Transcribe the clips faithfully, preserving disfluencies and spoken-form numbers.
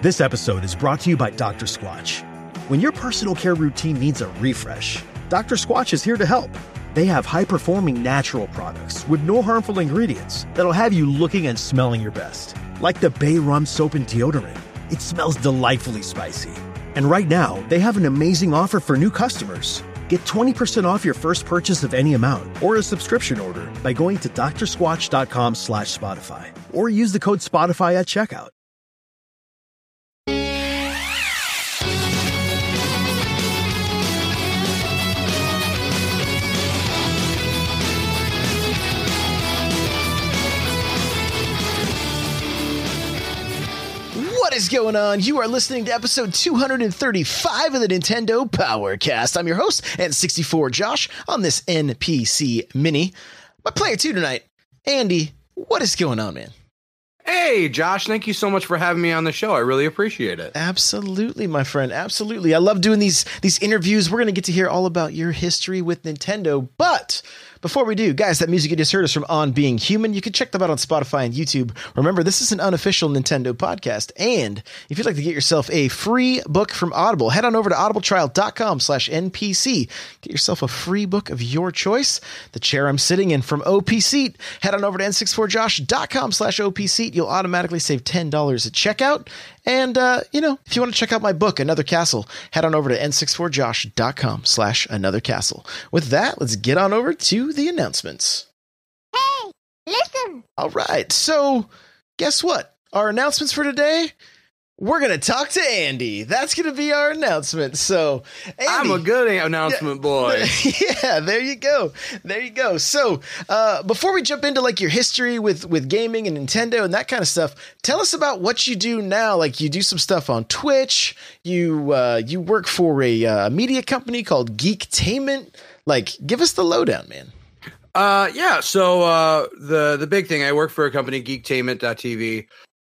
This episode is brought to you by Doctor Squatch. When your personal care routine needs a refresh, Doctor Squatch is here to help. They have high-performing natural products with no harmful ingredients that'll have you looking and smelling your best. Like the Bay Rum Soap and Deodorant. It smells delightfully spicy. And right now, they have an amazing offer for new customers. Get twenty percent off your first purchase of any amount or a subscription order by going to drsquatch.com slash Spotify or use the code Spotify at checkout. What is going on? You are listening to episode two thirty-five of the Nintendo Powercast. I'm your host, N sixty-four Josh, on this N P C Mini. My player two tonight, Andy. What is going on, man? Hey, Josh, thank you so much for having me on the show. I really appreciate it. Absolutely, my friend. Absolutely. I love doing these, these interviews. We're going to get to hear all about your history with Nintendo. But before we do, guys, that music you just heard is from On Being Human. You can check them out on Spotify and YouTube. Remember, this is an unofficial Nintendo podcast. And if you'd like to get yourself a free book from Audible, head on over to audibletrial.com slash NPC. Get yourself a free book of your choice. The chair I'm sitting in from O P Seat. Head on over to N sixty-four josh dot com slash O P Seat. You'll automatically save ten dollars at checkout. And, uh, you know, if you want to check out my book, Another Castle, head on over to N sixty-four josh dot com slash Another Castle. With that, let's get on over to the announcements. Hey, listen. All right. So guess what? Our announcements for today, we're going to talk to Andy. That's going to be our announcement. So Andy, I'm a good announcement yeah, boy. Yeah, there you go. There you go. So uh, before we jump into like your history with, with gaming and Nintendo and that kind of stuff, tell us about what you do now. Like you do some stuff on Twitch. You uh, you work for a uh, media company called Geektainment. Like, give us the lowdown, man. Uh, yeah. So uh, the the big thing, I work for a company, geektainment dot t v.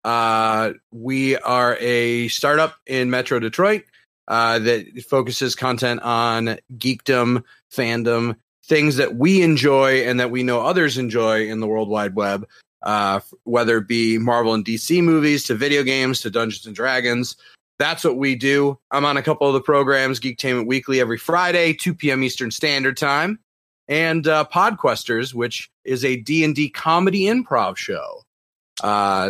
Uh, we are a startup in Metro Detroit uh, that focuses content on geekdom, fandom, things that we enjoy and that we know others enjoy in the World Wide Web, uh, whether it be Marvel and D C movies to video games to Dungeons and Dragons. That's what we do. I'm on a couple of the programs, Geektainment Weekly every Friday, two p.m. Eastern Standard Time, and uh, Podquesters, which is a D and D comedy improv show. Uh,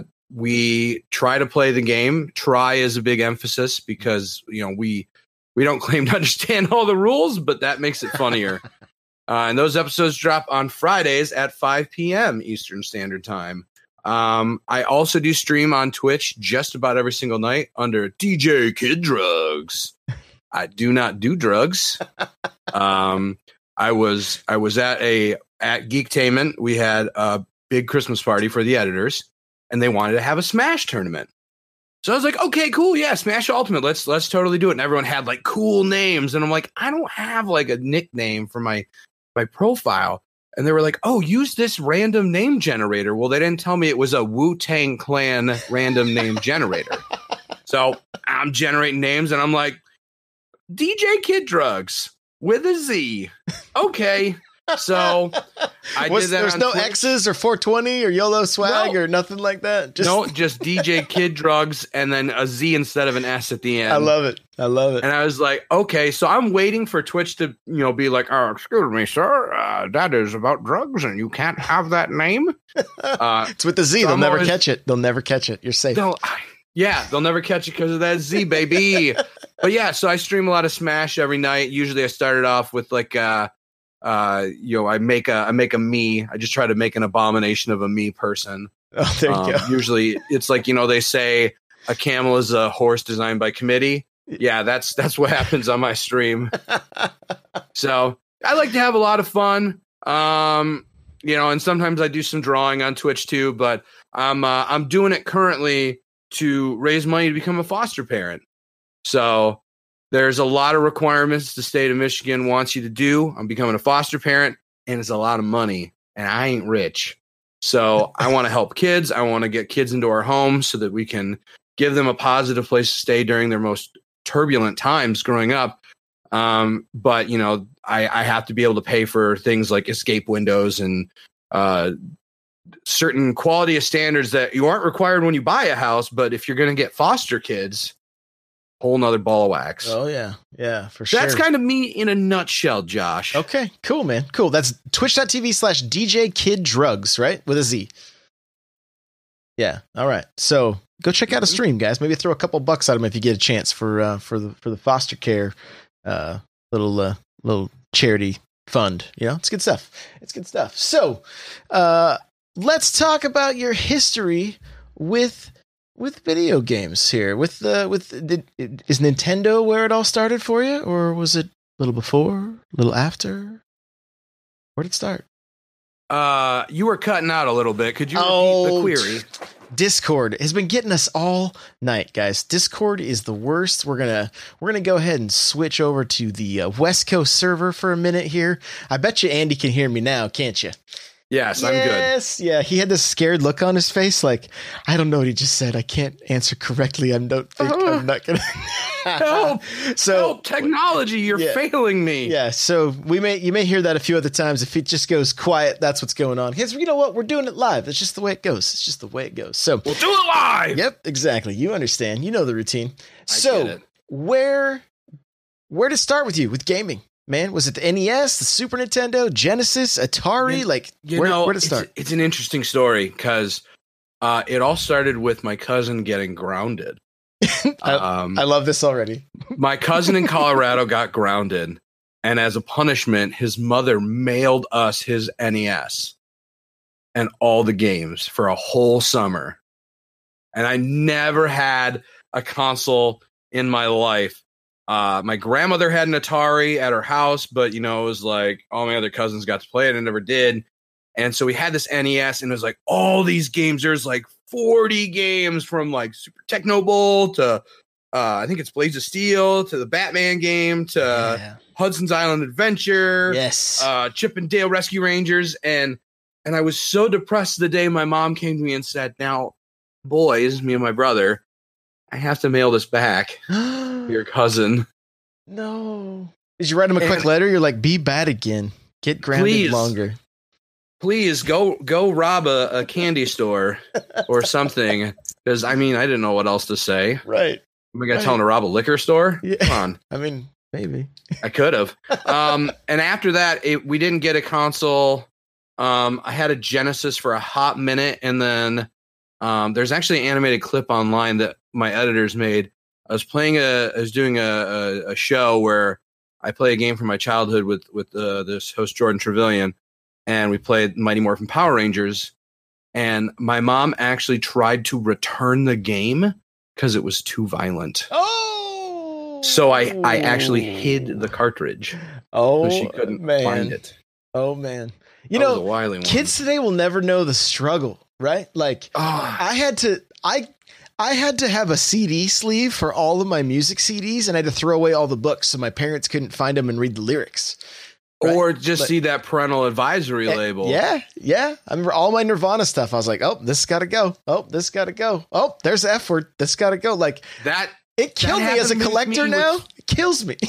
We try to play the game. Try is a big emphasis because, you know, we we don't claim to understand all the rules, but that makes it funnier. uh, and those episodes drop on Fridays at five p.m. Eastern Standard Time. Um, I also do stream on Twitch just about every single night under D J Kid Drugs. I do not do drugs. um, I was I was at a at Geektainment. We had a big Christmas party for the editors. And they wanted to have a Smash tournament. So I was like, okay, cool. Yeah, Smash Ultimate. Let's let's totally do it. And everyone had like cool names. And I'm like, I don't have like a nickname for my my profile. And they were like, oh, use this random name generator. Well, they didn't tell me it was a Wu-Tang Clan random name generator. So I'm generating names and I'm like, D J Kid Drugs with a Z. Okay. So I Was, did that. There's on no Twitch. X's or four twenty or YOLO swag No. or nothing like that. Just No, just D J Kid Drugs and then a Z instead of an S at the end. I love it. I love it. And I was like, okay, so I'm waiting for Twitch to, you know, be like, oh, excuse me, sir, uh, that is about drugs and you can't have that name. Uh, it's with the Z. so They'll I'm never always- catch it. They'll never catch it. You're safe. they'll, yeah, they'll never catch it because of that Z, baby. But yeah, so I stream a lot of Smash every night. Usually I started off with like, uh, uh, you know, I make a I make a me. I just try to make an abomination of a me person. Oh, there you Um, go. Usually it's like, you know, they say a camel is a horse designed by committee. Yeah, that's that's what happens on my stream. So I like to have a lot of fun. Um, you know, and sometimes I do some drawing on Twitch too, but I'm uh, I'm doing it currently to raise money to become a foster parent. So there's a lot of requirements the state of Michigan wants you to do. I'm becoming a foster parent, and it's a lot of money, and I ain't rich. So I want to help kids. I want to get kids into our homes so that we can give them a positive place to stay during their most turbulent times growing up. Um, but, you know, I, I have to be able to pay for things like escape windows and uh, certain quality of standards that you aren't required when you buy a house, but if you're going to get foster kids, whole nother ball of wax. Oh yeah, yeah, for so sure. That's kind of me in a nutshell, Josh. Okay, cool, man, cool. That's twitch.tv slash DJ Kid Drugs, right, with a Z. Yeah. All right. So go check out a stream, guys. Maybe throw a couple bucks at him if you get a chance for uh, for the for the foster care uh, little uh, little charity fund. You know, it's good stuff. It's good stuff. So uh, let's talk about your history with with video games here. With the with did, is Nintendo where it all started for you, or was it a little before, a little after? Where did it start? Uh, you were cutting out a little bit. Could you repeat Oh, the query? Discord has been getting us all night, guys. Discord is the worst. We're gonna we're gonna go ahead and switch over to the uh, West Coast server for a minute here. I bet you Andy can hear me now, can't you? Yes, I'm good. Yes, yeah. He had this scared look on his face, like I don't know what he just said. I can't answer correctly. I don't think I'm not gonna Help! So Help, technology, you're yeah. failing me. Yeah, so we may you may hear that a few other times. If it just goes quiet, that's what's going on. Because you know what, we're doing it live. It's just the way it goes. It's just the way it goes. So We'll do it live. yep, exactly. You understand. You know the routine. I so get it. where where to start with you with gaming, man? Was it the N E S, the Super Nintendo, Genesis, Atari? You- like You where, know, where to it's- start? It's, an interesting story because uh, it all started with my cousin getting grounded. I, Um, I love this already. my cousin in Colorado got grounded, and as a punishment, his mother mailed us his N E S and all the games for a whole summer. And I never had a console in my life. Uh, my grandmother had an Atari at her house, but you know, it was like all my other cousins got to play it and never did. And so we had this N E S, and it was like all these games. There's like forty games from like Super Techno Bowl to uh, I think it's Blades of Steel to the Batman game to Yeah. Hudson's Island Adventure, Yes. uh, Chip and Dale Rescue Rangers, and and I was so depressed the day my mom came to me and said, "Now, boys, me and my brother, I have to mail this back to your cousin." No. Did you write him a quick And- letter? You're like, be bad again. Get grounded Please. longer. Please go go rob a, a candy store or something, because I mean I didn't know what else to say. Right. We got to Right. tell him to rob a liquor store. Yeah. Come on. I mean, maybe. I could have. Um, and after that, it, we didn't get a console. Um, I had a Genesis for a hot minute, and then um, there's actually an animated clip online that my editors made. I was playing a, I was doing a, a, a show where I play a game from my childhood with with uh, this host Jordan Trevelyan, and we played Mighty Morphin Power Rangers. And my mom actually tried to return the game because it was too violent. Oh. So I, I actually hid the cartridge. Oh, So she couldn't man. find it. Oh, man. You That was a know, wily one. kids today will never know the struggle, right? Like, Ah, I had to, I, I had to have a C D sleeve for all of my music C Ds, and I had to throw away all the books so my parents couldn't find them and read the lyrics. Right. or just But- see that parental advisory Eh, label. Yeah, yeah. I remember all my Nirvana stuff. I was like, oh, this got to go. Oh, this got to go. Oh, there's the F word. This got to go. Like, That it killed me as a happened with collector me now. with- It kills me.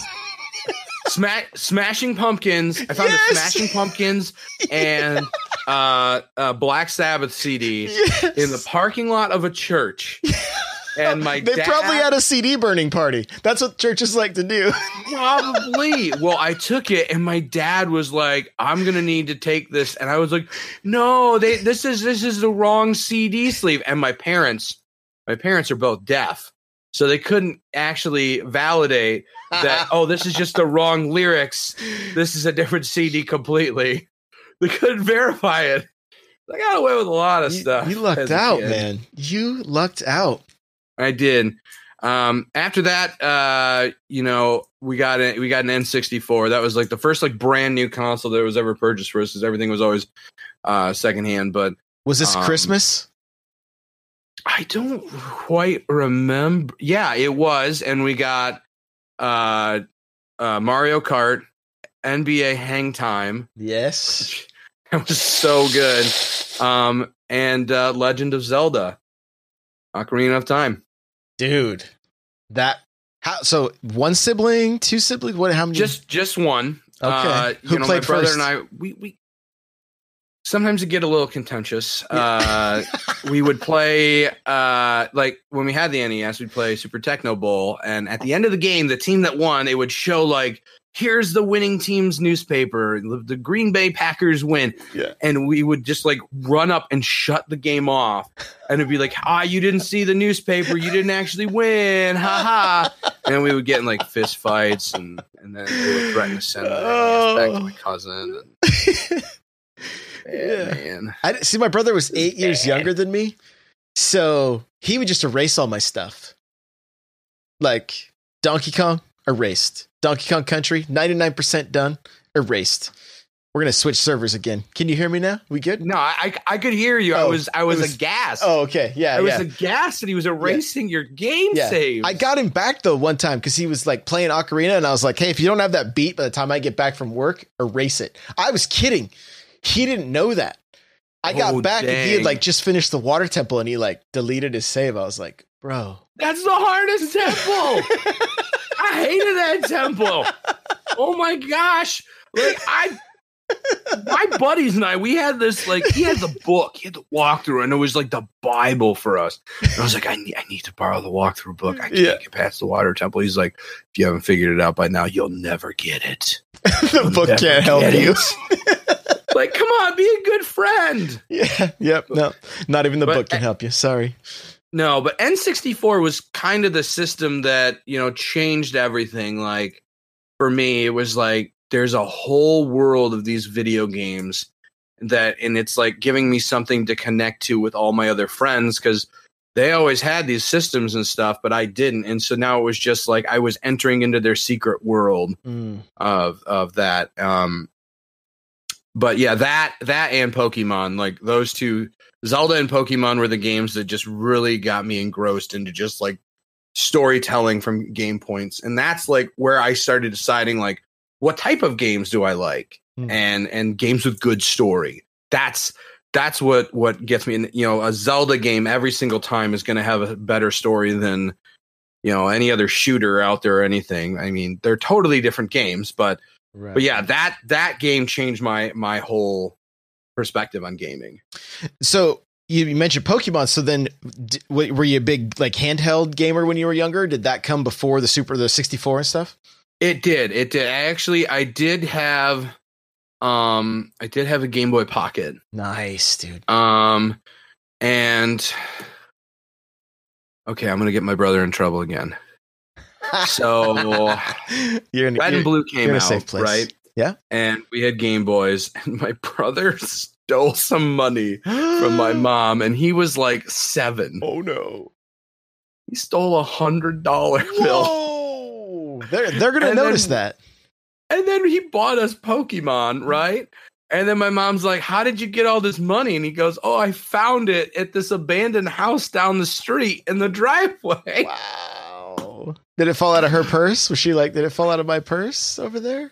sma- Smashing Pumpkins. I found Yes! the Smashing Pumpkins and uh, uh, Black Sabbath C D Yes. in the parking lot of a church. And my They dad probably had a C D burning party. That's what churches like to do. Probably. Well, I took it, and my dad was like, "I'm gonna need to take this," and I was like, "No, they this is this is the wrong C D sleeve." And my parents, my parents are both deaf, so they couldn't actually validate that. Oh, this is just the wrong lyrics. This is a different C D completely. They couldn't verify it. I got away with a lot of You, stuff. you lucked as a out, kid. man. You lucked out. I did. Um, after that, uh, you know, we got a, we got an N sixty-four. That was like the first like brand new console that was ever purchased for us, because everything was always uh, secondhand. But Was this Um, Christmas? I don't quite remember. Yeah, it was, and we got uh, uh, Mario Kart, N B A Hang Time. Yes. That was so good. Um, and uh, Legend of Zelda, Ocarina of Time. Dude. That how so one sibling, two siblings, what how many Just just one. Okay. Uh, Who you know, played my brother first? and I we we sometimes it get a little contentious. Uh, we would play, uh, like when we had the N E S, we'd play Super Techno Bowl. And at the end of the game, the team that won, they would show like, here's the winning team's newspaper. The Green Bay Packers win. Yeah. And we would just like run up and shut the game off. And it'd be like, ah, you didn't see the newspaper. You didn't actually win. Ha ha. And we would get in like fist fights. And, and then they would threaten to send the Oh. N E S back to my cousin. And, Yeah. man. I didn't- see, my brother was eight years younger than me, so he would just erase all my stuff. Like Donkey Kong, erased. Donkey Kong Country, ninety-nine percent done, erased. We're gonna switch servers again. Can you hear me now? We good? No, I I could hear you. I Oh, was I was, it was- aghast. Oh, okay. Yeah, I was yeah. aghast that he was erasing your game Yeah. saves. I got him back though one time because he was like playing Ocarina, and I was like, "Hey, if you don't have that beat by the time I get back from work, erase it." I was kidding. He didn't know that. I got Oh, back and he had dang. like just finished the water temple, and he like deleted his save. I was like, "Bro, That's the hardest temple. I hated that temple. Oh my gosh! Like I, my buddies and I, we had this like he had the book, he had the walkthrough, and it was like the Bible for us. And I was like, I need, I need to borrow the walkthrough book. I can't Yeah. get past the water temple. He's like, if you haven't figured it out by now, you'll never get it. the book Never can't help get you." it. Like, come on, be a good friend. Yeah. Yep. No, not even the But- book can help you. Sorry. No, but N sixty-four was kind of the system that, you know, changed everything. Like, for me, it was like, there's a whole world of these video games that, and it's like giving me something to connect to with all my other friends because they always had these systems and stuff, but I didn't. And so now it was just like I was entering into their secret world Mm. of of that. Um, but yeah, that that and Pokemon, like those two, Zelda and Pokemon were the games that just really got me engrossed into just like storytelling from game points. And that's like where I started deciding like what type of games do I like Hmm. and and games with good story. That's that's what what gets me. And you know, a Zelda game every single time is going to have a better story than you know any other shooter out there or anything. I mean, they're totally different games, but Right. but yeah, that that game changed my my whole perspective on gaming. So you you mentioned Pokemon. So then, d- w- were you a big like handheld gamer when you were younger? Did that come before the Super, the sixty-four and stuff? It did. It did. Actually, I did have um I did have a Game Boy Pocket. Nice, dude. Um and okay, I'm going to get my brother in trouble again. So you're in, Red you're- and Blue you're came in a out, safe place. right? Yeah. And we had Game Boys, and my brother stole some money from my mom, and he was like seven. Oh no! He stole a hundred dollar bill, Whoa! They're they're gonna And notice then- that. and then he bought us Pokemon, right? And then my mom's like, "How did you get all this money?" And he goes, "Oh, I found it at this abandoned house down the street in the driveway." Wow! Did it fall out of her purse? Was she like, did it fall out of my purse over there?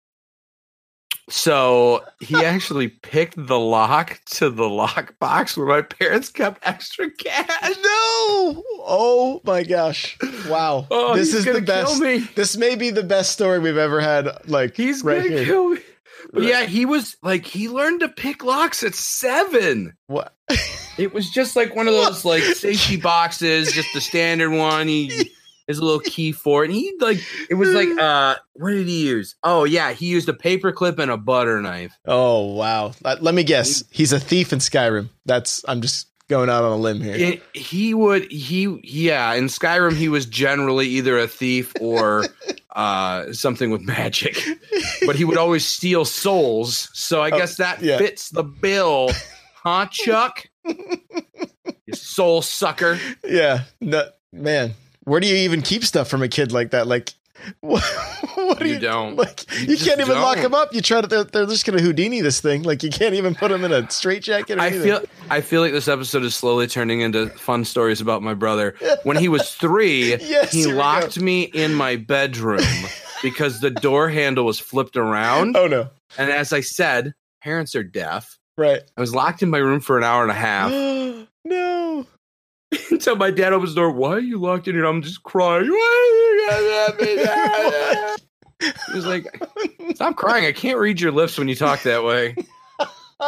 So he actually picked the lock to the lock box where my parents kept extra cash. No! Oh my gosh! Wow! Oh, this he's is the gonna kill best. me. This may be the best story we've ever had. Like He's right gonna here. kill me. But Right. yeah, he was like he learned to pick locks at seven. What? It was just like one of those like safety boxes, just the standard one. He has a little key for it. And he like it was like uh what did he use? Oh yeah, he used a paper clip and a butter knife. Oh wow! Let, let me guess. He's a thief in Skyrim. That's. I'm just going out on a limb here. It, he would he yeah, in Skyrim he was generally either a thief or uh something with magic. But he would always steal souls. So I Oh, guess that yeah. fits the bill. Huh, Chuck? You soul sucker. Yeah. No, man. Where do you even keep stuff from a kid like that? Like, what, what do You you, don't. Like, You you, just can't even lock don't. him up. You try to. They're, they're just gonna Houdini this thing. Like, you can't even put him in a straitjacket. Or I anything. feel I feel like this episode is slowly turning into fun stories about my brother. When he was three, Yes, he here we locked go. me in my bedroom because the door handle was flipped around. Oh no! And as I said, parents are deaf. Right. I was locked in my room for an hour and a half No. until my dad opens the door. Why are you locked in here? I'm just crying. Why are you gonna let me down? He was like, stop crying. I can't read your lips when you talk that way.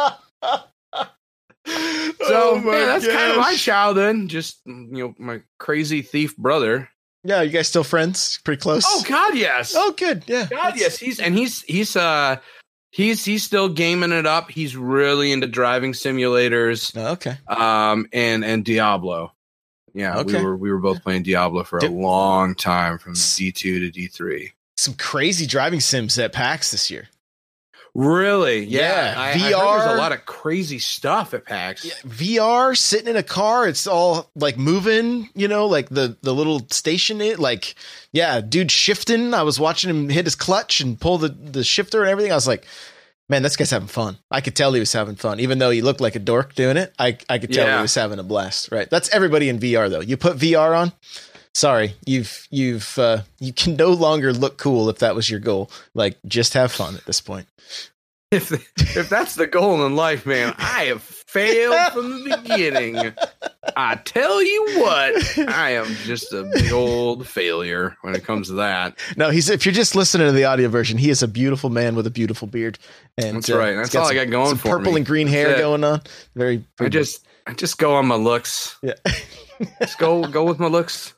So Oh my yeah, that's kind of my gosh. childhood. Just you know, my crazy thief brother. Yeah, you guys still friends? Pretty close. Oh God, yes. Oh, good. Yeah. God, That's- yes. He's and he's he's uh he's he's still gaming it up. He's really into driving simulators. Oh, okay. Um and and Diablo. Yeah, Okay. we were we were both playing Diablo for a Dude. long time, from D two to D three. Some crazy driving sims at PAX this year. Really? Yeah. Yeah, I, V I heard R. there's a lot of crazy stuff at PAX. Yeah, V R, sitting in a car, it's all like moving, you know, like the, the little station, it like, yeah, dude shifting. I was watching him hit his clutch and pull the, the shifter and everything. I was like, man, this guy's having fun. I could tell he was having fun, even though he looked like a dork doing it. I, I could tell Yeah. he was having a blast, right? That's everybody in V R though. You put V R on, sorry, you've, you've, uh, you can no longer look cool if that was your goal. Like, just have fun at this point. If if that's the goal in life, man, I have failed from the beginning. I tell you what, I am just a big old failure when it comes to that. No, he's, if you're just listening to the audio version, he is a beautiful man with a beautiful beard. And That's uh, right. he's That's all I some- got going some for purple me. and green That's hair it. going on. Very, very I just I just go on my looks. yeah. Just go go with my looks.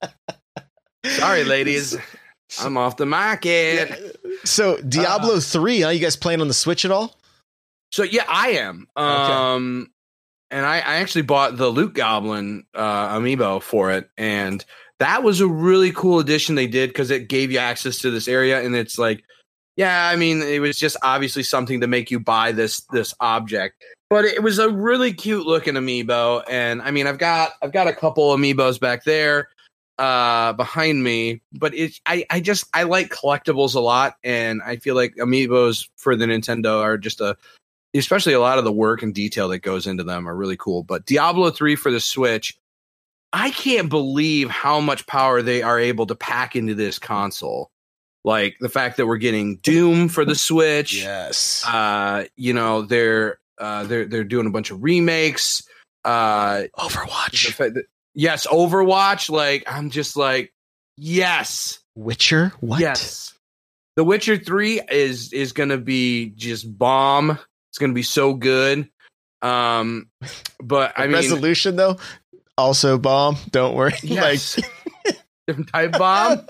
Sorry, ladies. I'm off the market. So Diablo Uh, three, huh? You guys playing on the Switch at all? So yeah, I am. Um and I, I actually bought the Loot Goblin uh amiibo for it, and that was a really cool addition they did because it gave you access to this area, and it's like, yeah, I mean, it was just obviously something to make you buy this this object. But it was a really cute looking amiibo, and I mean, I've got I've got a couple amiibos back there uh behind me, but it's I I just I like collectibles a lot, and I feel like amiibos for the Nintendo are just a especially a lot of the work and detail that goes into them are really cool. But Diablo three for the Switch, I can't believe how much power they are able to pack into this console. Like the fact that we're getting Doom for the Switch. Yes. Uh, you know, they're uh they're they're doing a bunch of remakes. Uh the Overwatch. fact that- yes, Overwatch. Like, I'm just like, yes. Witcher? What? Yes. The Witcher three is is going to be just bomb. It's going to be so good. Um but I mean, Resolution though? Also bomb. Don't worry. yes. Different type bomb.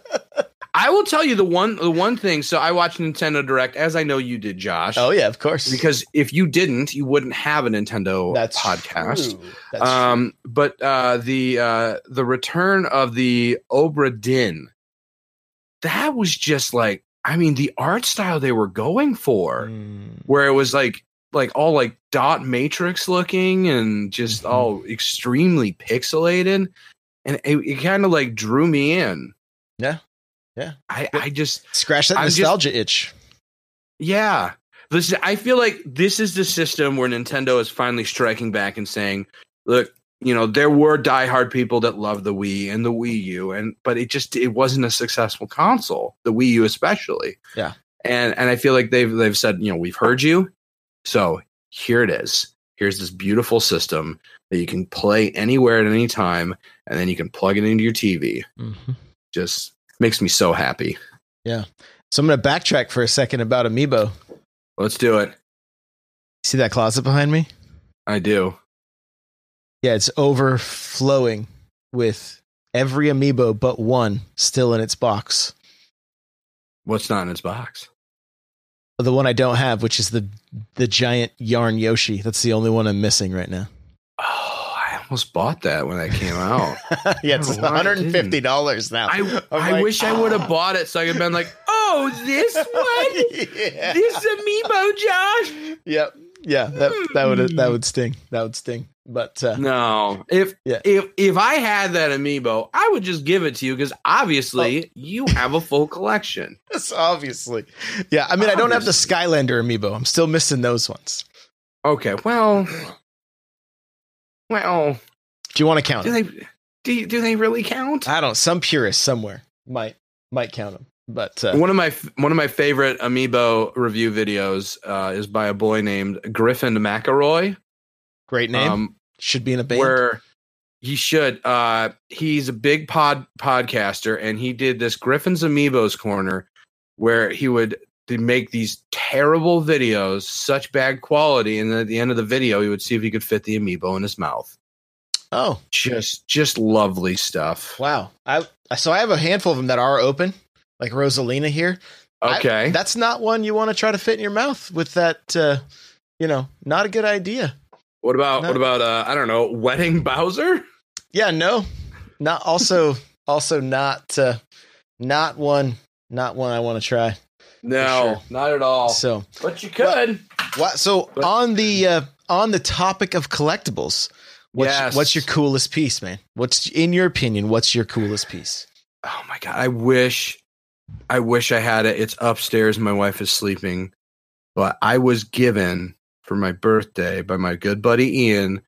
I will tell you the one the one thing. So I watched Nintendo Direct, as I know you did, Josh. Oh yeah, of course. Because if you didn't, you wouldn't have a Nintendo that's podcast. True. That's Um, but uh, the uh, the return of the Obra Dinn, that was just like, I mean, the art style they were going for, true. Mm. where it was like like all like dot matrix looking and just Mhm. all extremely pixelated, and it, it kind of like drew me in. Yeah. Yeah. I I just Scratch that I'm just- nostalgia itch. yeah. This I feel like this is the system where Nintendo is finally striking back and saying, look, you know, there were diehard people that loved the Wii and the Wii U, and but it just it wasn't a successful console, the Wii U especially. Yeah. And and I feel like they've they've said, you know, we've heard you. So here it is. Here's this beautiful system that you can play anywhere at any time, and then you can plug it into your T V. Mhm. Just makes me so happy. So I'm going to backtrack for a second about Amiibo. Let's do it. See that closet behind me? I do. Yeah, it's overflowing with every Amiibo but one still in its box. What's not in its box? The one I don't have, which is the the giant yarn Yoshi. That's the only one I'm missing right now. Oh, I almost bought that when that came out. Yeah, it's I don't know why I one hundred fifty dollars now. I I'm I like, wish I would have bought it so I could have been like, oh, this one? yeah. This amiibo, Josh? Yep. Yeah, that that would that would sting. That would sting. But uh, No. If Yeah. if if I had that amiibo, I would just give it to you because obviously Oh. you have a full collection. yes, obviously, yeah. I mean, I don't have the Skylander Amiibo. I'm still missing those ones. Okay, well, well, Do you want to count do them? they do you, do they really count? I don't. Some purist somewhere might might count them. But uh, One of my one of my favorite amiibo review videos uh, is by a boy named Griffin McElroy. great name. Um, Should be in a band. where he should. Uh, he's a big pod podcaster, and he did this Griffin's Amiibos corner where he would they make these terrible videos, such bad quality, and then at the end of the video, he would see if he could fit the amiibo in his mouth. Oh, just just lovely stuff. Wow. I so I have a handful of them that are open, like Rosalina here. Okay, I, that's not one you want to try to fit in your mouth with that. Uh, you know, not a good idea. What about no. what about uh, I don't know, wedding Bowser? Yeah, no, not also also not uh, not one not one I want to try. No, sure. not at all. So, but you could. What? So but, on the uh, on the topic of collectibles, what's yes. what's your coolest piece, man? What's in your opinion? What's your coolest piece? Oh my god! I wish, I wish I had it. It's upstairs. My wife is sleeping, but I was given for my birthday by my good buddy Ian.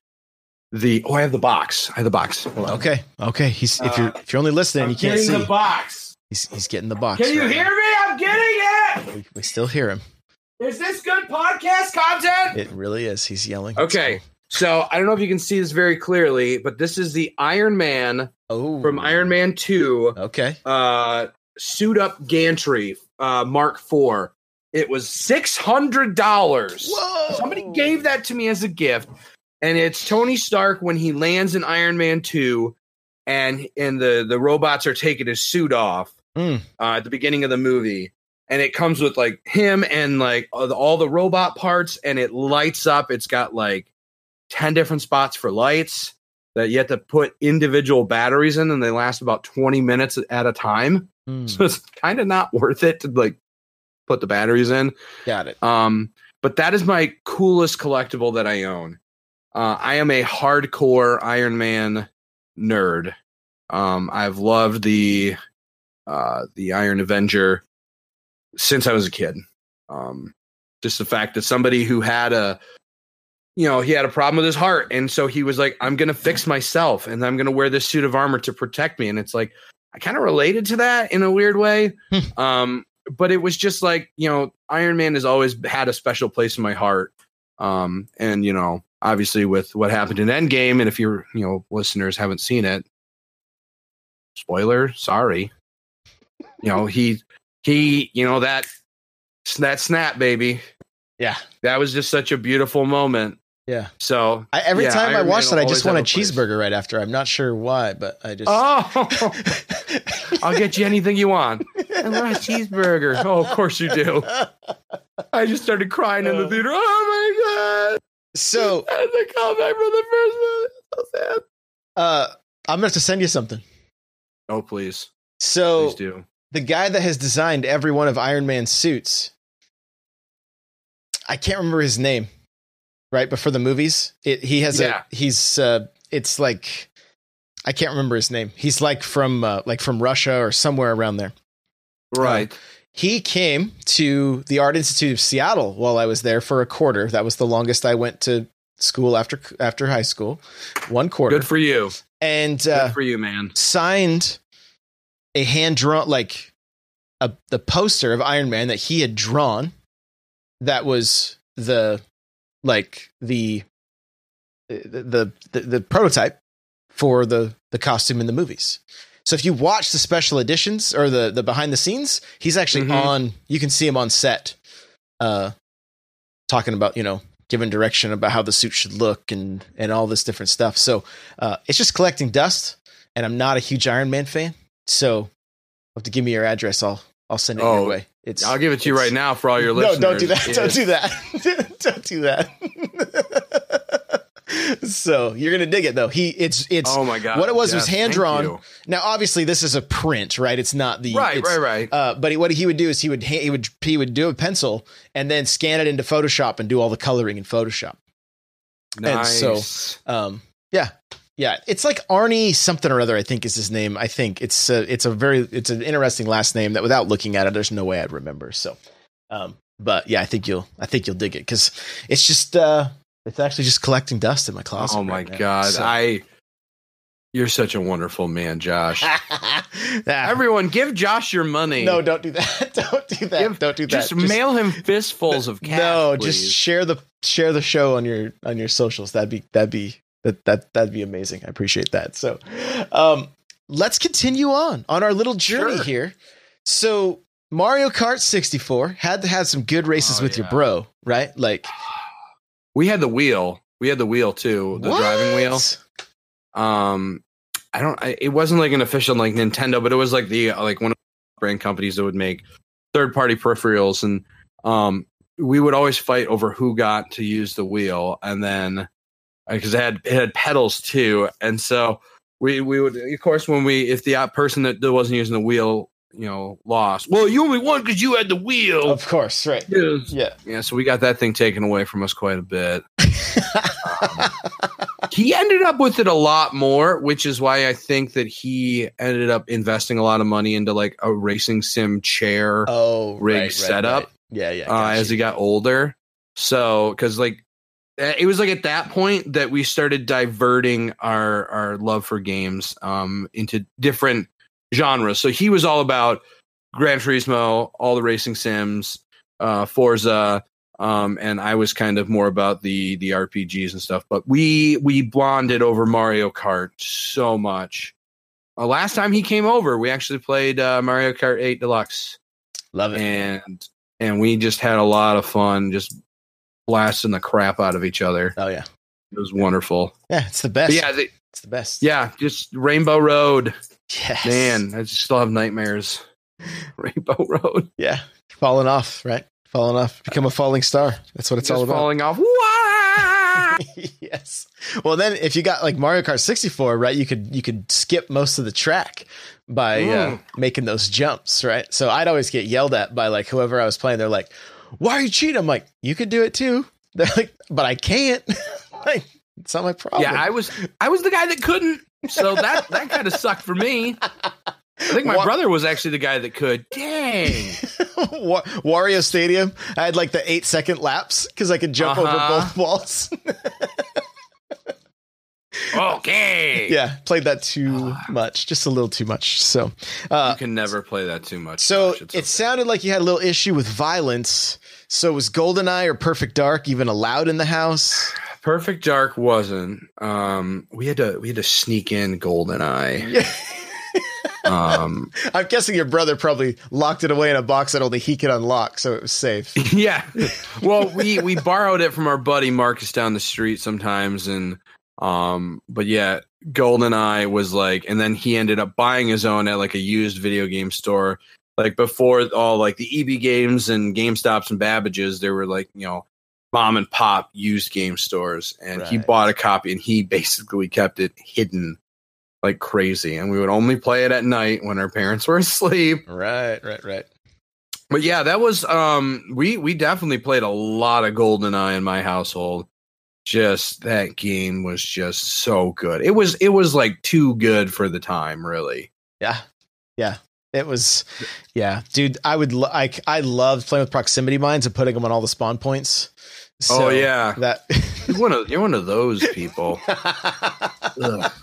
The oh, I have the box. I have the box. Okay, okay. He's if you're uh, if you're only listening, I'm you can't see the box. He's he's getting the box. Can you right hear now. me? I'm getting it. We, we still hear him. Is this good podcast content? It really is. He's yelling. Okay, so I don't know if you can see this very clearly, but this is the Iron Man oh. from Iron Man two. Okay. Uh, suit up gantry, uh, Mark four. It was six hundred dollars. Whoa! Somebody gave that to me as a gift, and it's Tony Stark when he lands in Iron Man two, and and the the robots are taking his suit off mm. uh, at the beginning of the movie. And it comes with like him and like all the robot parts, and it lights up. It's got like ten different spots for lights that you have to put individual batteries in, and they last about twenty minutes at a time. Mm. So it's kind of not worth it to like put the batteries in. Got it. Um, but that is my coolest collectible that I own. Uh, I am a hardcore Iron Man nerd. Um, I've loved the uh, the Iron Avenger since I was a kid. Um, just the fact that somebody who had a, you know, he had a problem with his heart. And so he was like, I'm going to fix myself and I'm going to wear this suit of armor to protect me. And it's like, I kind of related to that in a weird way. um, but it was just like, you know, Iron Man has always had a special place in my heart. Um, and, you know, obviously with what happened in Endgame, and if your, you know, listeners haven't seen it, spoiler, sorry. You know, he, He, you know, that that snap, baby. Yeah. That was just such a beautiful moment. Yeah. So I, every yeah, time Iron I watch Man that, I just will want a always have a place. cheeseburger right after. I'm not sure why, but I just. Oh, I'll get you anything you want. I want a cheeseburger. Oh, of course you do. I just started crying in the theater. Oh my god. So as I come back from the first one. So sad. Uh, I'm gonna have to send you something. Oh, please. So Please do. The guy that has designed every one of Iron Man's suits, I can't remember his name, right? But for the movies, it, he has Yeah. a, he's, uh, it's like, I can't remember his name. He's like from, uh, like from Russia or somewhere around there. Right. Uh, he came to the Art Institute of Seattle while I was there for a quarter. That was the longest I went to school after, after high school. One quarter. Good for you. And, uh, Good for you, man. signed a hand drawn, like a the poster of Iron Man that he had drawn. That was the like the the the, the prototype for the the costume in the movies. So if you watch the special editions or the the behind the scenes, he's actually Mhm. on. You can see him on set, uh, talking about you know giving direction about how the suit should look and and all this different stuff. So uh, it's just collecting dust. And I'm not a huge Iron Man fan. So, you'll have to give me your address. I'll I'll send it Oh, your way. It's I'll give it to you it's- right now for all your No, listeners. don't do that. Don't It's- do that. Don't do that. So you're gonna dig it though. He it's it's Oh my god! what it was was Yes, hand thank drawn. you. Now, obviously, this is a print, right? It's not the Right, it's- right, right. Uh, but he, what he would do is he would ha- he would he would do a pencil and then scan it into Photoshop and do all the coloring in Photoshop. Nice. And so, um, yeah, yeah, it's like Arnie something or other. I think is his name. I think it's a, it's a very it's an interesting last name that without looking at it, there's no way I'd remember. So, um, but yeah, I think you'll I think you'll dig it because it's just uh, it's actually just collecting dust in my closet. oh my right now. god! So- I. You're such a wonderful man, Josh. Ah, Everyone, give Josh your money. no, don't do that. Don't do that. Give- don't do that. Just, mail him fistfuls of cash. no, please. just share the share the show on your on your socials. That'd be that'd be that that that'd be amazing. I appreciate that. So, um, let's continue on on our little journey Sure. here. So Mario Kart sixty-four had to have some good races Oh, with your yeah. bro, right? Like We had the wheel. We had the wheel too, the what? driving wheel. Um, I don't. I, it wasn't like an official like Nintendo, but it was like the like one of the brand companies that would make third party peripherals, and um, we would always fight over who got to use the wheel, and then because it had it had pedals too, and so we we would of course when we if the person that wasn't using the wheel you know lost, well you only won because you had the wheel. Of course, right? Yes. Yeah. Yeah, so we got that thing taken away from us quite a bit. um, he ended up with it a lot more, which is why I think that he ended up investing a lot of money into like a racing sim chair Oh, rig right, right, setup right. Yeah, yeah. uh, got as you. he got older. So, because like uh, it was like at that point that we started diverting our our love for games um, into different genres. So he was all about Gran Turismo, all the racing sims, uh, Forza. Um, and I was kind of more about the the R P Gs and stuff, but we we bonded over Mario Kart so much. Uh, last time he came over, we actually played uh, Mario Kart eight Deluxe, Love it. and and we just had a lot of fun, just blasting the crap out of each other. Oh yeah, It was wonderful. yeah. It's the best. But yeah, the, it's the best. yeah, just Rainbow Road, Yes. man. I just still have nightmares. Rainbow Road, Yeah. Falling off, right? Falling off. Become a falling star. That's what it's just all about. falling off. Wah! Yes. Well, then if you got like Mario Kart sixty-four, right, you could you could skip most of the track by uh, Mm. making those jumps, right? So I'd always get yelled at by like whoever I was playing. They're like, "Why are you cheating?" I'm like, "You could do it too." They're like, "But I can't." Like, it's not my problem. Yeah, I was I was the guy that couldn't. So that that kind of sucked for me. I think my Wa- brother was actually the guy that could. Dang. Wa- Wario Stadium. I had like the eight second laps because I could jump Uh-huh. over both walls. Okay. Yeah, played that too much, just a little too much. So, uh, You can never play that too much. so Josh. It's it okay. sounded like you had a little issue with violence. So was GoldenEye or Perfect Dark even allowed in the house? Perfect Dark wasn't. Um, we had to we had to sneak in GoldenEye. Yeah. Um, I'm guessing your brother probably locked it away in a box that only he could unlock, so it was safe. yeah. Well, we we borrowed it from our buddy Marcus down the street sometimes, and um, but yeah, GoldenEye was like, and then he ended up buying his own at like a used video game store. Like before all like the E B games and GameStops and Babbages, there were like, you know, mom and pop used game stores, and he Right. bought a copy and he basically kept it hidden like crazy, and we would only play it at night when our parents were asleep. Right, right, right. But yeah, that was um we we definitely played a lot of GoldenEye in my household. Just that game was just so good. It was it was like too good for the time, really. Yeah, yeah. It was, yeah, dude. I would, lo- I, I loved playing with proximity mines and putting them on all the spawn points. So Oh, yeah. that. You're one of you're one of those people. Ugh.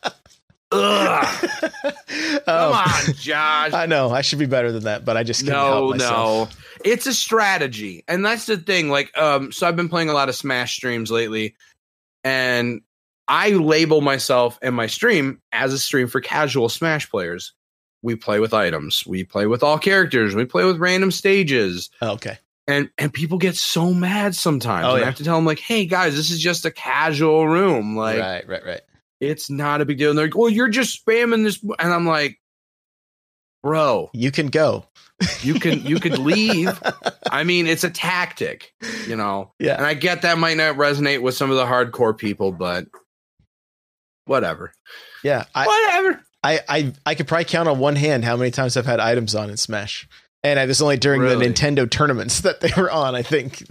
Ugh. Come Um, on, Josh. I know I should be better than that, but I just can't No, help myself. no. It's a strategy. And that's the thing. Like, um, so I've been playing a lot of Smash streams lately, and I label myself and my stream as a stream for casual Smash players. We play with items. We play with all characters. We play with random stages. Oh, okay. And and people get so mad sometimes. Oh, and yeah. I have to tell them, like, hey, guys, this is just a casual room. Like, right, right, right. it's not a big deal. And they're like, well, you're just spamming this. And I'm like, bro, You can go. you can you could leave. I mean, it's a tactic, you know. Yeah. And I get that might not resonate with some of the hardcore people, but whatever. Yeah. I, Whatever. I, I, I could probably count on one hand how many times I've had items on in Smash. And it was only during Really? the Nintendo tournaments that they were on, I think.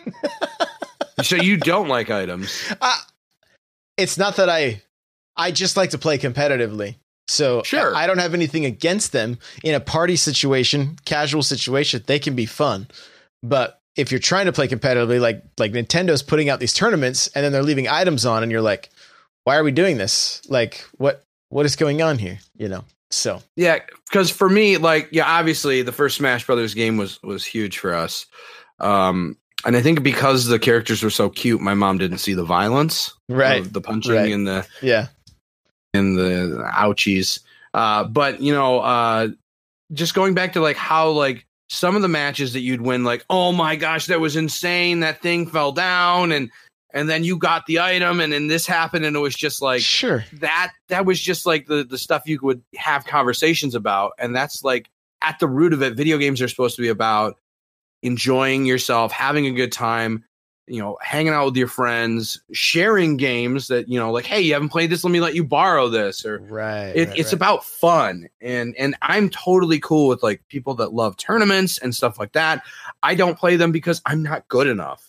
So you don't like items. uh, it's not that I, I just like to play competitively. So Sure. I, I don't have anything against them in a party situation, casual situation. They can be fun, but if you're trying to play competitively, like like Nintendo's putting out these tournaments and then they're leaving items on, and you're like, why are we doing this? Like, what what is going on here? You know. So Yeah, because for me, like, yeah, obviously the first Smash Brothers game was was huge for us. Um, and I think because the characters were so cute, my mom didn't see the violence, right, of the punching right. and the yeah, and the ouchies. Uh, but you know, uh, just going back to like how like some of the matches that you'd win, like, oh my gosh, that was insane. That thing fell down and and then you got the item and then this happened. And it was just like, sure, that that was just like the, the stuff you would have conversations about. And that's like at the root of it. Video games are supposed to be about enjoying yourself, having a good time, you know, hanging out with your friends, sharing games that, you know, like, hey, you haven't played this, let me let you borrow this. Or right, it, right it's right. about fun. And and I'm totally cool with like people that love tournaments and stuff like that. I don't play them because I'm not good enough.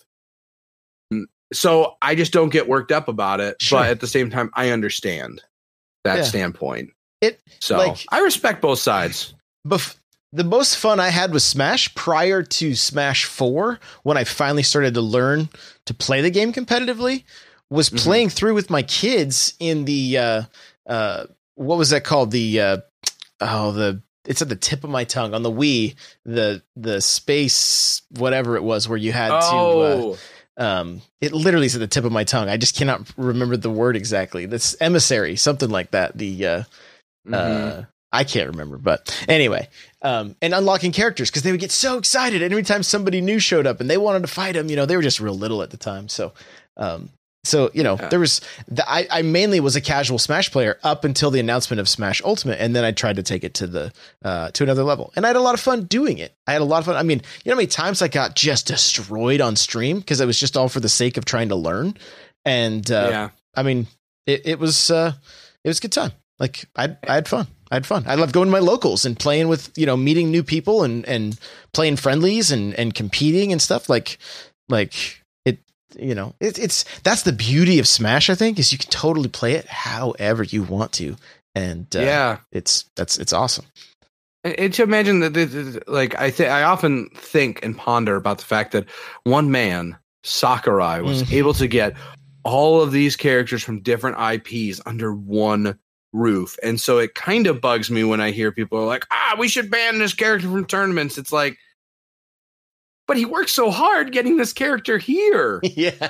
So I just don't get worked up about it. Sure. But at the same time, I understand that Yeah. standpoint. It So like I respect both sides. bef- the most fun I had with Smash prior to Smash four, when I finally started to learn to play the game competitively, was Mhm. playing through with my kids in the uh, uh, what was that called? The uh, oh the it's at the tip of my tongue on the Wii, the the space whatever it was where you had to. Uh, Oh, um, it literally is at the tip of my tongue. I just cannot remember the word exactly. That's emissary, something like that. The uh, mhm. uh, I can't remember, but anyway, um, and unlocking characters because they would get so excited every time somebody new showed up and they wanted to fight them. You know, they were just real little at the time, so um, so you know, Yeah. there was the, I, I mainly was a casual Smash player up until the announcement of Smash Ultimate, and then I tried to take it to the uh, to another level, and I had a lot of fun doing it. I had a lot of fun. I mean, you know how many times I got just destroyed on stream because it was just all for the sake of trying to learn, and uh, yeah. I mean, it, it was uh, it was a good time. Like I I had fun. I had fun. I love going to my locals and playing with, you know, meeting new people and, and playing friendlies and, and competing and stuff like, like it, you know, it, it's, that's the beauty of Smash, I think, is you can totally play it however you want to. And uh, Yeah. it's, that's, it's awesome. And and to imagine that, that- that- like, I think I often think and ponder about the fact that one man, Sakurai, was Mhm. able to get all of these characters from different I Ps under one roof. And so it kind of bugs me when I hear people are like, ah, we should ban this character from tournaments. It's like, but he worked so hard getting this character here. Yeah.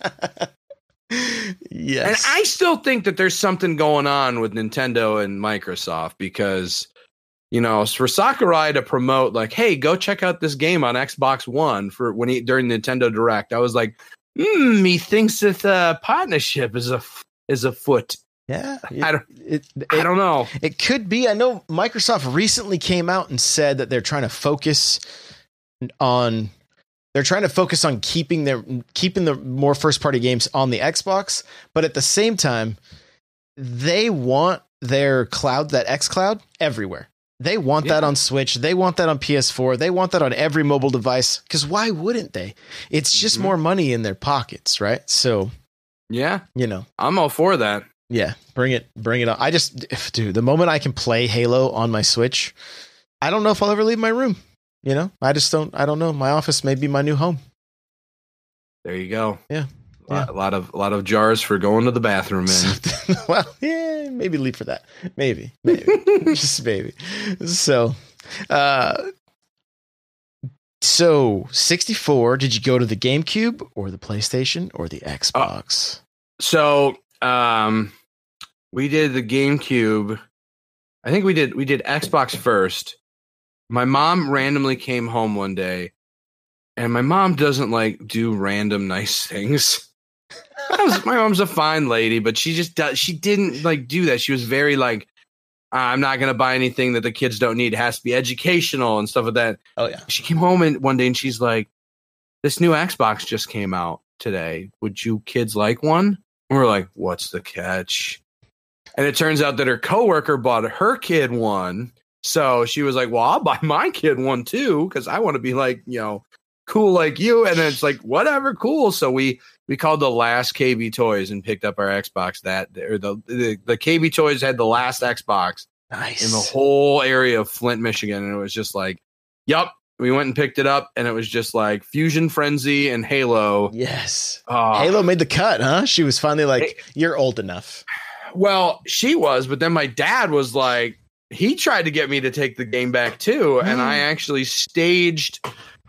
Yes. And I still think that there's something going on with Nintendo and Microsoft because, you know, for Sakurai to promote like, hey, go check out this game on Xbox One for when he during Nintendo Direct, I was like, hmm, he thinks that the partnership is a is afoot. yeah. It, I don't, it, it, I don't know. It could be. I know Microsoft recently came out and said that they're trying to focus on they're trying to focus on keeping their keeping the more first party games on the Xbox, but at the same time, they want their cloud, that X Cloud, everywhere. They want Yeah. that on Switch. They want that on P S four. They want that on every mobile device. Because why wouldn't they? It's just Mhm. more money in their pockets, right? So, Yeah, you know, I'm all for that. yeah, bring it, bring it on. I just, if, dude, the moment I can play Halo on my Switch, I don't know if I'll ever leave my room. You know, I just don't, I don't know. My office may be my new home. There you go. Yeah. A lot, a lot of a lot of jars for going to the bathroom in. Something- well, yeah, maybe leave for that. Maybe, maybe, just maybe. So, uh, so sixty-four, did you go to the GameCube or the PlayStation or the Xbox? So, um, we did the GameCube. I think we did we did Xbox first. My mom randomly came home one day, and my mom doesn't like do random nice things. I was- my mom's a fine lady, but she just does, she didn't like do that. She was very like, I'm not gonna buy anything that the kids don't need. It has to be educational and stuff like that. Oh yeah. She came home and one day and she's like, this new Xbox just came out today. Would you kids like one? And we're like, what's the catch? And it turns out that her coworker bought her kid one. So she was like, well, I'll buy my kid one too, because I want to be like, you know, cool like you. And then it's like, whatever, cool. So we we called the last K B Toys and picked up our Xbox that or the the, the K B Toys had the last Xbox Nice. in the whole area of Flint, Michigan. And it was just like, yup. We went and picked it up, and it was just like Fusion Frenzy and Halo. Yes. Oh, Halo made the cut, huh? She was finally like, Hey. you're old enough. Well, she was, but then my dad was like, he tried to get me to take the game back too, and I actually staged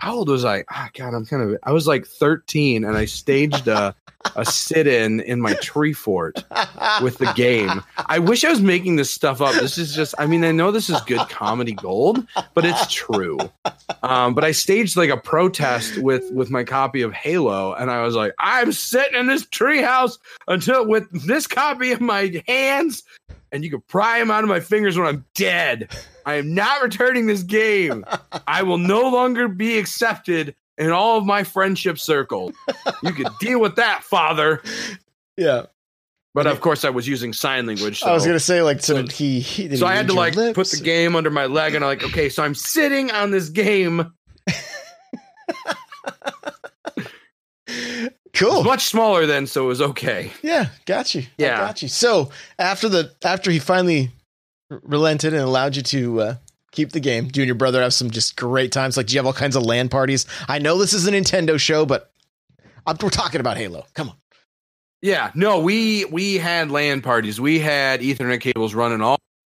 how old was I? Oh, God, I'm kind of, I was like thirteen and I staged a, a sit in in my tree fort with the game. I wish I was making this stuff up. This is just, I mean, I know this is good comedy gold, but it's true. Um, but I staged like a protest with, with my copy of Halo. And I was like, I'm sitting in this treehouse until with this copy in my hands, and you can pry them out of my fingers when I'm dead. I am not returning this game. I will no longer be accepted in all of my friendship circle. You could deal with that, father. Yeah. But of course, I was using sign language. So. I was going to say, like, so he, he did So he I had to, like, lips? put the game under my leg, and I'm like, okay, so I'm sitting on this game. Cool. It was much smaller then, so it was okay. Yeah, got you. Yeah. I got you. So after the after he finally relented and allowed you to uh, keep the game, you and your brother have some just great times. Like, do you have all kinds of LAN parties? I know this is a Nintendo show, but I'm, we're talking about Halo. Come on. Yeah, no, we we had LAN parties. We had Ethernet cables running all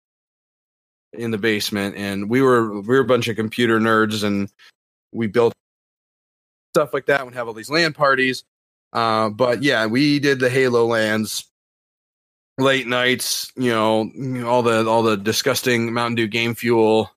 in the basement, and we were we were a bunch of computer nerds, and we built stuff like that. We'd have all these LAN parties. Uh, but yeah, we did the Halo LANs, late nights, you know, all the all the disgusting Mountain Dew game fuel,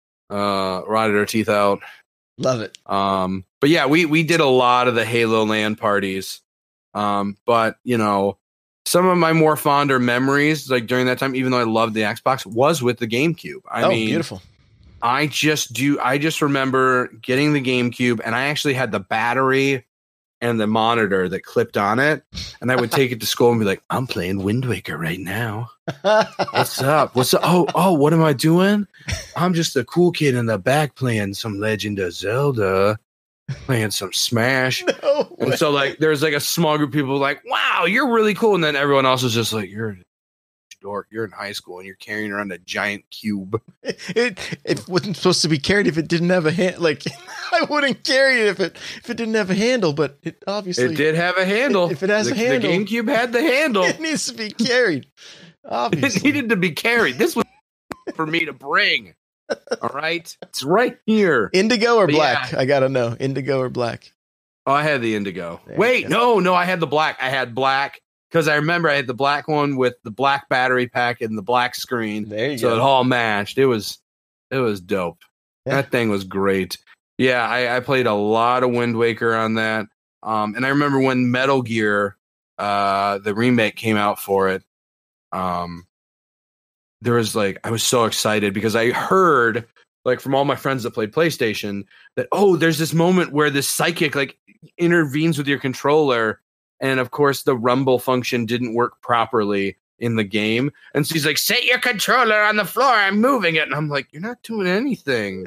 uh, rotted our teeth out. Love it. Um, but yeah, we we did a lot of the Halo LAN parties. Um, but you know, some of my more fonder memories, like during that time, even though I loved the Xbox, was with the GameCube. I oh, mean, beautiful. I just do. I just remember getting the GameCube, and I actually had the battery and the monitor that clipped on it, and I would take it to school and be like, "I'm playing Wind Waker right now. What's up? What's up? Oh, oh, what am I doing? I'm just a cool kid in the back playing some Legend of Zelda, playing some Smash." No and way. so, like, there's like a small group of people like, "Wow, you're really cool," and then everyone else is just like, "You're a dork. You're in high school and you're carrying around a giant cube." It it wasn't supposed to be carried if it didn't have a hand. Like, I wouldn't carry it if it if it didn't have a handle, but it obviously It did have a handle. If it has the, a handle, the GameCube had the handle. It needs to be carried. Obviously, It needed to be carried. This was for me to bring. All right, it's right here. Indigo or But black? yeah. I gotta know. Indigo or black? Oh, I had the indigo. There Wait, you no, no, I had the black. I had black because I remember I had the black one with the black battery pack and the black screen. There you so go. it all matched. It was, it was dope. Yeah. That thing was great. Yeah, I, I played a lot of Wind Waker on that. Um, and I remember when Metal Gear, uh, the remake came out for it. Um, there was like, I was so excited because I heard like from all my friends that played PlayStation that, oh, there's this moment where this psychic like intervenes with your controller. And of course the rumble function didn't work properly in the game. And so he's like, set your controller on the floor. I'm moving it. And I'm like, you're not doing anything.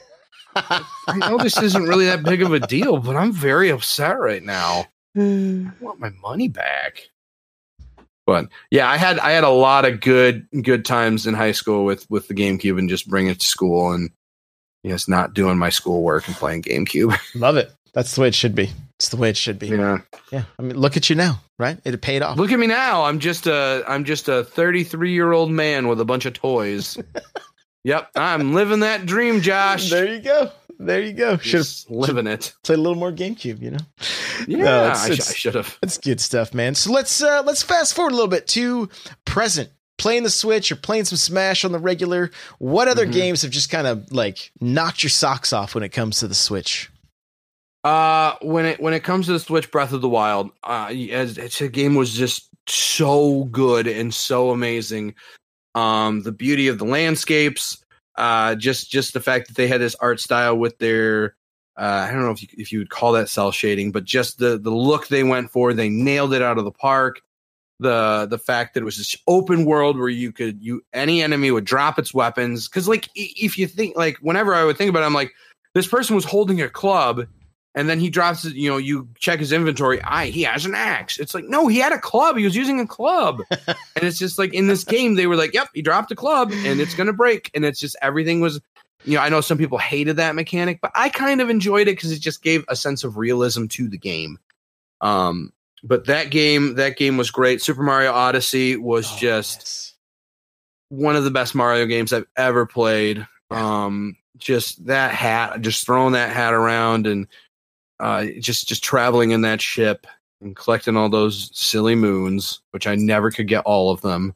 I know this isn't really that big of a deal, but I'm very upset right now. I want my money back. But yeah, I had I had a lot of good good times in high school with with the GameCube and just bring it to school and yes, not doing my schoolwork and playing GameCube. Love it. That's the way it should be. It's the way it should be. Yeah. Yeah. I mean, look at you now, right? It paid off. Look at me now. I'm just a I'm just a thirty-three year old man with a bunch of toys. Yep, I'm living that dream, Josh. There you go. There you go. Should have Just living it. played a little more GameCube, you know? Yeah, No, it's- I, sh- it's- I should have. That's good stuff, man. So let's uh, let's fast forward a little bit to present. Playing the Switch or playing some Smash on the regular. What other Mhm. games have just kind of like knocked your socks off when it comes to the Switch? Uh, when it when it comes to the Switch, Breath of the Wild, uh, as it's a game was just so good and so amazing. Um, the beauty of the landscapes, uh, just just the fact that they had this art style with their, uh, I don't know if you if you would call that cell shading, but just the the look they went for, they nailed it out of the park. The the fact that it was this open world where you could you any enemy would drop its weapons, because like i- if you think like whenever I would think about it, I'm like, this person was holding a club. And then he drops it, you know, you check his inventory. I he has an axe. It's like, no, he had a club. He was using a club. And it's just like in this game, they were like, yep, he dropped a club and it's going to break. And it's just everything was, you know, I know some people hated that mechanic, but I kind of enjoyed it because it just gave a sense of realism to the game. Um, but that game, that game was great. Super Mario Odyssey was Oh, just yes. one of the best Mario games I've ever played. Um, just that hat, just throwing that hat around and uh, just just traveling in that ship and collecting all those silly moons, which I never could get all of them.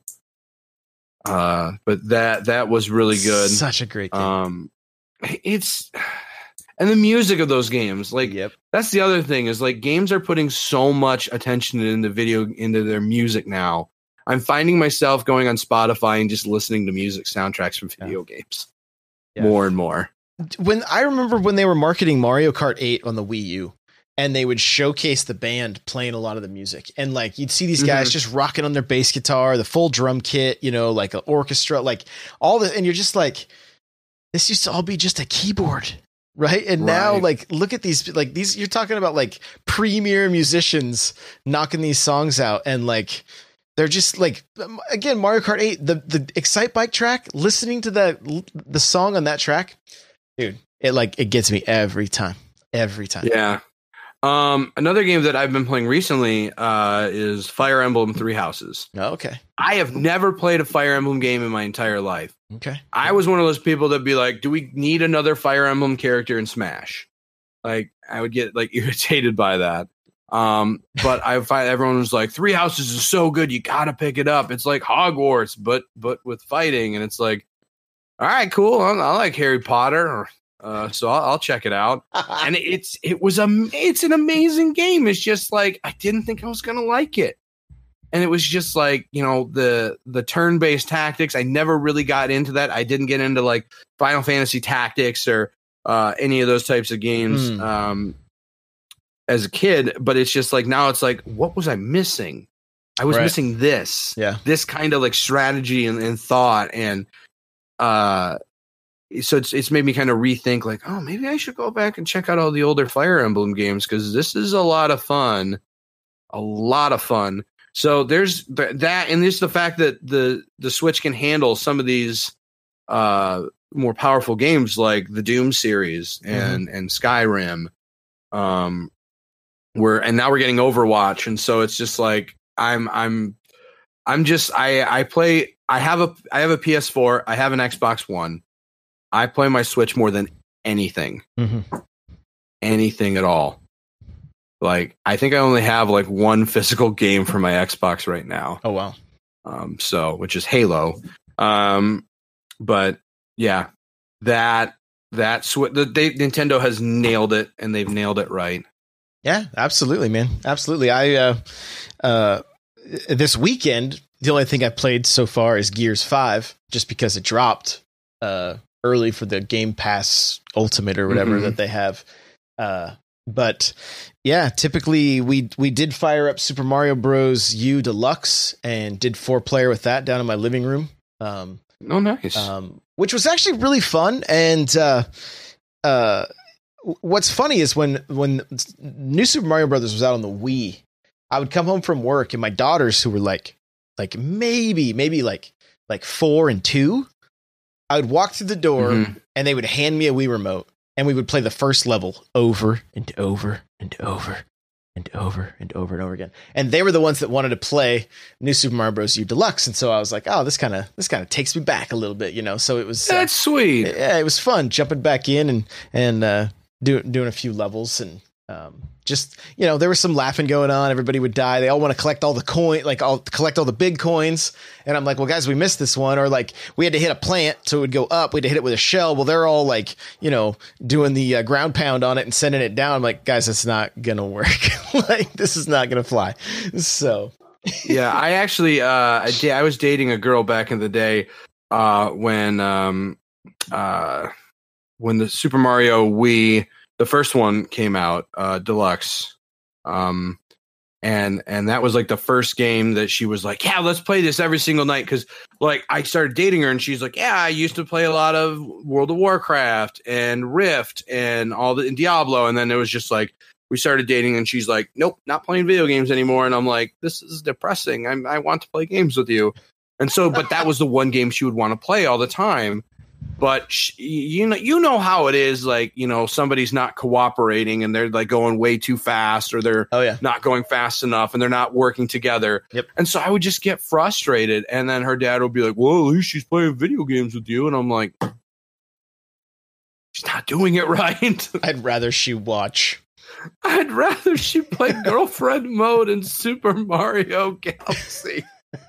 Uh, but that that was really good. Such a great game. Um, it's and the music of those games, like yep. that's the other thing is like games are putting so much attention into video into their music now. I'm finding myself going on Spotify and just listening to music soundtracks from video yeah. games yeah. more and more. When I remember when they were marketing Mario Kart eight on the Wii U, and they would showcase the band playing a lot of the music, and like you'd see these guys mm-hmm. just rocking on their bass guitar, the full drum kit, you know, like an orchestra, like all the, and you're just like, this used to all be just a keyboard, right? And right. now, like, look at these, like these, you're talking about like premier musicians knocking these songs out, and like they're just like, again, Mario Kart eight, the the Excite Bike track, listening to the the song on that track, dude, it like it gets me every time, every time. Yeah. Um, another game that I've been playing recently uh, is Fire Emblem Three Houses. Oh, okay. I have never played a Fire Emblem game in my entire life. Okay. I was one of those people that'd be like, do we need another Fire Emblem character in Smash? Like, I would get like irritated by that. Um, but I find everyone was like, Three Houses is so good, you gotta pick it up. It's like Hogwarts, but but with fighting, and it's like, all right, cool. I, I like Harry Potter, or Uh, so I'll, I'll check it out, and it's it was a it's an amazing game. It's just like I didn't think I was gonna like it, and it was just like, you know, the the turn based tactics. I never really got into that. I didn't get into like Final Fantasy Tactics or uh, any of those types of games mm. um, as a kid. But it's just like now it's like, what was I missing? I was right. missing this, yeah, this kind of like strategy and, and thought and. Uh, So it's it's made me kind of rethink, like, oh, maybe I should go back and check out all the older Fire Emblem games, because this is a lot of fun, a lot of fun. So there's th- that, and there's the fact that the the Switch can handle some of these uh, more powerful games like the Doom series and mm-hmm. and Skyrim. Um, we're and now we're getting Overwatch, and so it's just like I'm I'm I'm just I I play I have a I have a P S four, I have an Xbox One. I play my Switch more than anything, mm-hmm. anything at all. Like, I think I only have like one physical game for my Xbox right now. Oh, wow. Um, so, which is Halo. Um, but yeah, that, that sw- the, they, Nintendo has nailed it, and they've nailed it right. Yeah, absolutely, man. Absolutely. I, uh, uh, this weekend, the only thing I played so far is Gears five, just because it dropped, uh, early for the Game Pass Ultimate or whatever mm-hmm. that they have. Uh, but yeah, typically we, we did fire up Super Mario Bros. U Deluxe and did four player with that down in my living room. Um, oh, nice. Um, which was actually really fun. And, uh, uh, what's funny is when, when New Super Mario Brothers was out on the Wii, I would come home from work, and my daughters, who were like, like maybe, maybe like, like four and two, I would walk through the door mm-hmm. and they would hand me a Wii remote, and we would play the first level over and over and over and over and over and over again. And they were the ones that wanted to play New Super Mario Bros. U Deluxe. And so I was like, oh, this kind of, this kind of takes me back a little bit, you know? So it was, that's uh, sweet. Yeah, it was fun jumping back in and, and, uh, do, doing a few levels, and, um, just, you know, there was some laughing going on. Everybody would die. They all want to collect all the coin, like all collect all the big coins. And I'm like, well, guys, we missed this one. Or like we had to hit a plant, so it would go up. We had to hit it with a shell. Well, they're all like, you know, doing the uh, ground pound on it and sending it down. I'm like, guys, that's not going to work. Like, this is not going to fly. So, yeah, I actually, uh, I, da- I was dating a girl back in the day uh, when, um, uh, when the Super Mario Wii, the first one came out, uh, Deluxe, um, and and that was like the first game that she was like, yeah, let's play this every single night, because like I started dating her, and she's like, yeah, I used to play a lot of World of Warcraft and Rift and all the and Diablo, and then it was just like we started dating, and she's like, nope, not playing video games anymore, and I'm like, this is depressing. I I want to play games with you, and so but that was the one game she would want to play all the time. But sh- you know, you know how it is. Like, you know, somebody's not cooperating, and they're like going way too fast, or they're oh, yeah. not going fast enough, and they're not working together. Yep. And so I would just get frustrated, and then her dad would be like, "Well, at least she's playing video games with you," and I'm like, she's not doing it right. I'd rather she watch. I'd rather she play girlfriend mode in Super Mario Galaxy.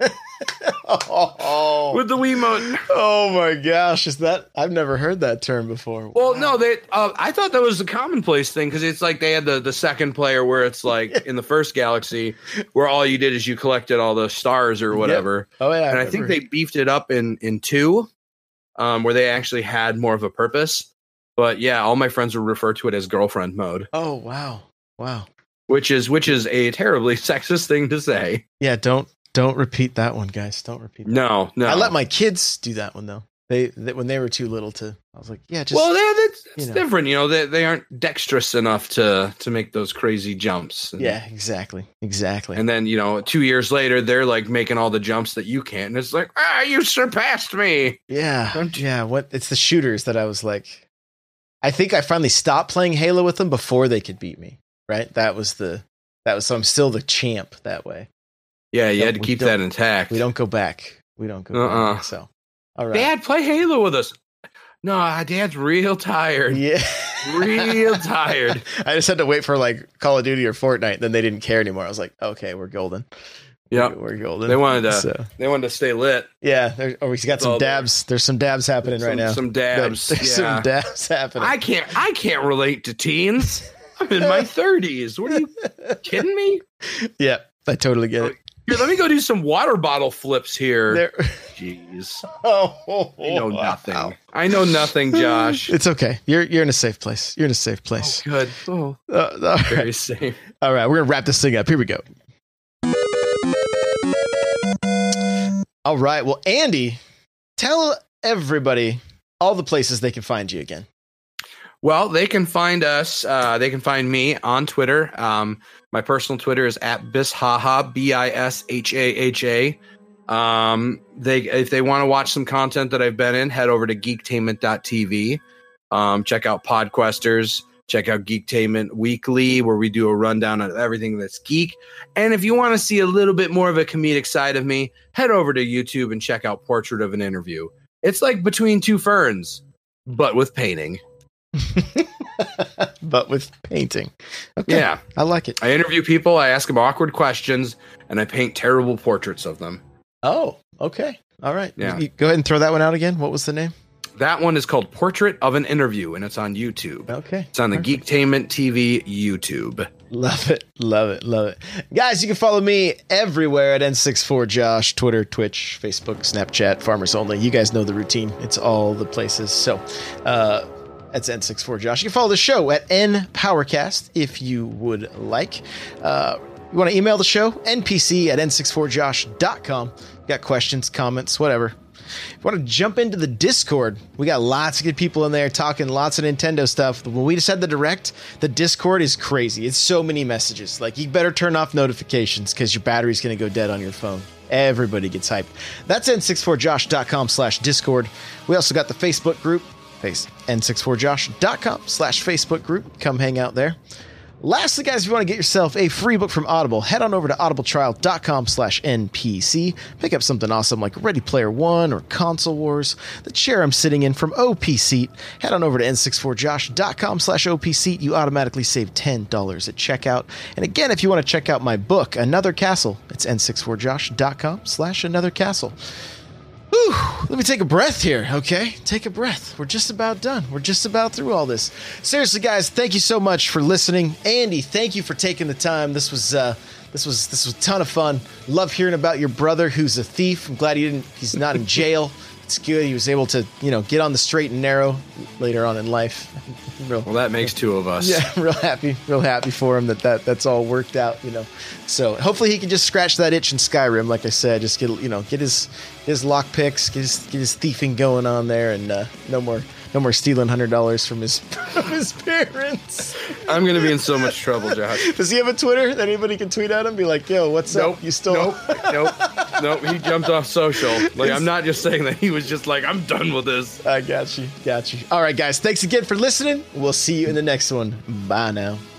oh, with the Wiimote. Oh my gosh, is that? I've never heard that term before. Well, wow. no, they. Uh, I thought that was a commonplace thing because it's like they had the, the second player where it's like in the first Galaxy where all you did is you collected all the stars or whatever. Yep. Oh yeah, and I, I think they beefed it up in in two, um, where they actually had more of a purpose. But yeah, all my friends would refer to it as girlfriend mode. Oh wow, wow. Which is which is a terribly sexist thing to say. Yeah, don't. Don't repeat that one, guys. Don't repeat that. No, no. I let my kids do that one, though. They, they When they were too little to, I was like, yeah, just. Well, that's, that's you know. different. You know, they, they aren't dexterous enough to, to make those crazy jumps. And, yeah, exactly. Exactly. And then, you know, two years later, they're like making all the jumps that you can't. And it's like, ah, you surpassed me. Yeah. Don't you- Yeah. What? It's the shooters that I was like, I think I finally stopped playing Halo with them before they could beat me. Right. That was the, that was, so I'm still the champ that way. Yeah, you Don't- had to we keep don't- that intact. We don't go back. We don't go Uh-uh. back. So, all right. Dad, play Halo with us. No, Dad's real tired. Yeah. Real tired. I just had to wait for like Call of Duty or Fortnite. Then they didn't care anymore. I was like, okay, we're golden. Yep. We're golden. They wanted to. So, They wanted to stay lit. yeah. There, oh, we got all some there. dabs. There's some dabs happening Some- right now. some dabs, There's yeah. some dabs happening. I can't. I can't relate to teens. I'm in my thirties. What are you kidding me? yeah, I totally get it. Here, let me go do some water bottle flips here. There. Jeez, Oh, I know nothing. I know nothing, Josh. It's okay. You're you're in a safe place. You're in a safe place. Oh, good. Oh, Uh, all, very right. safe. all right, we're gonna wrap this thing up. Here we go. All right. Well, Andy, tell everybody all the places they can find you again. Well, they can find us. Uh, they can find me on Twitter. Um, my personal Twitter is at Bishaha, B I S H A H A. Um, they if they want to watch some content that I've been in, head over to geektainment dot t v. Um, check out Podquesters. Check out Geektainment Weekly, where we do a rundown of everything that's geek. And if you want to see a little bit more of a comedic side of me, head over to YouTube and check out Portrait of an Interview. It's like Between Two Ferns, but with painting. But with painting. Okay. Yeah. I like it. I interview people, I ask them awkward questions, and I paint terrible portraits of them. Oh, okay. All right. Yeah. You- go ahead and throw that one out again. What was the name? That one is called Portrait of an Interview, and it's on YouTube. Okay. It's on the Perfect. Geektainment T V YouTube. Love it. Love it. Love it. Guys, you can follow me everywhere at N sixty-four Josh, Twitter, Twitch, Facebook, Snapchat, Farmers Only. You guys know the routine. It's all the places. So, uh, that's N sixty-four Josh. You can follow the show at N Powercast if you would like. Uh, you want to email the show? N P C at N sixty-four josh dot com. Got questions, comments, whatever. If you want to jump into the Discord, we got lots of good people in there talking lots of Nintendo stuff. When we just had the Direct, the Discord is crazy. It's so many messages. Like, you better turn off notifications because your battery's going to go dead on your phone. Everybody gets hyped. That's N sixty-four josh dot com slash Discord. We also got the Facebook group, face N sixty-four josh dot com slash Facebook group. Come hang out there. Lastly, guys, if you want to get yourself a free book from Audible, head on over to audibletrial dot com slash N P C. Pick up something awesome like Ready Player One or Console Wars. The chair I'm sitting in from O P Seat. Head on over to N sixty-four josh dot com slash O P Seat. You automatically save ten dollars at checkout. And again, if you want to check out my book, Another Castle, it's N sixty-four josh dot com slash Another Castle. Whew, let me take a breath here, okay? Take a breath. We're just about done. We're just about through all this. Seriously, guys, thank you so much for listening. Andy, thank you for taking the time. This was uh, this was this was a ton of fun. Love hearing about your brother who's a thief. I'm glad he didn't. He's not in jail. It's good. He was able to, you know, get on the straight and narrow later on in life. Real, Well, that makes two of us. yeah, real happy, real happy for him that, that that's all worked out, you know. So hopefully he can just scratch that itch in Skyrim, like I said, just get you know get his his lock picks, get his get his thieving going on there, and uh, no more no more stealing hundred dollars from his from his parents. I'm going to be in so much trouble, Josh. Does he have a Twitter that anybody can tweet at him? Be like, yo, what's Nope. up? You stole? Nope. Nope. Nope. He jumped off social. Like, I'm not just saying that. He was just like, I'm done with this. I got you, got you. All right, guys, thanks again for listening. We'll see you in the next one. Bye now.